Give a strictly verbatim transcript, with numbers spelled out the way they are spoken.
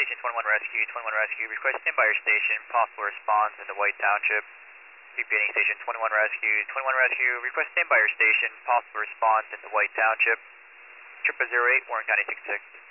Station twenty-one Rescue, twenty-one Rescue, request standby your station, possible response in the White Township. Repeating Station twenty-one Rescue, twenty-one Rescue, request standby your station, possible response in the White Township. Trip zero eight, Warren County six six.